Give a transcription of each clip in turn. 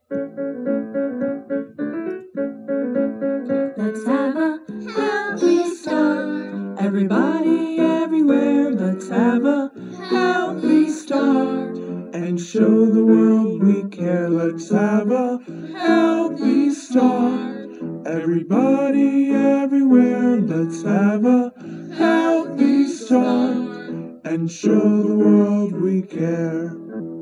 Let's have a healthy start. Everybody, everywhere, let's have a healthy start. And show the world we care. Let's have a healthy start. Everybody, everywhere, let's have a healthy start. And show the world we care.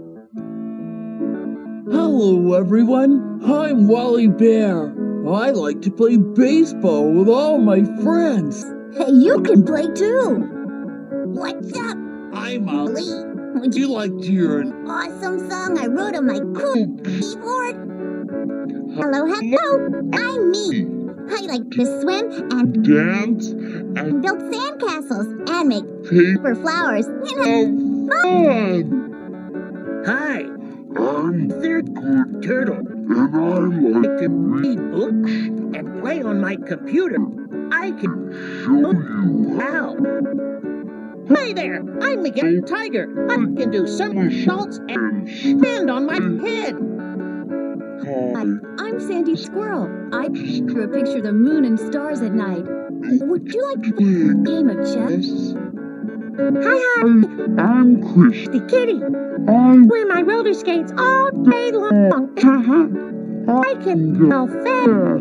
Hello everyone, I'm Wally Bear. I like to play baseball with all my friends. Hey, you can play too. What's up? I'm Ollie. Lee? Would you like to hear an Awesome song I wrote on my cool keyboard? Hello, hello, I'm me. I like to swim and dance and build sandcastles and make paper paper flowers. fun. Hi, I'm third Good turtle. and I like To read books and play on my computer. I can show you how. Hi there, I'm Miguel Tiger. I can do somersaults and stand on my head. how I'm Sandy Squirrel. I drew a picture of the moon and stars at night. Would you like to play a game of chess? Hi, I'm Chris. the kitty. I'm Wear my roller skates all day long. I can go fast.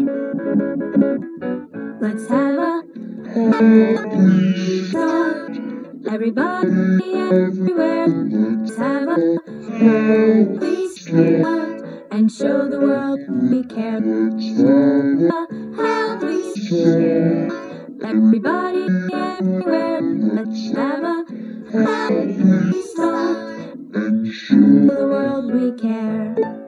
Let's have a Healthy start. Everybody, everywhere, let's have a healthy start. And show the world we care. A healthy start. Everybody, everywhere, let's have a healthy start. and show The world we care.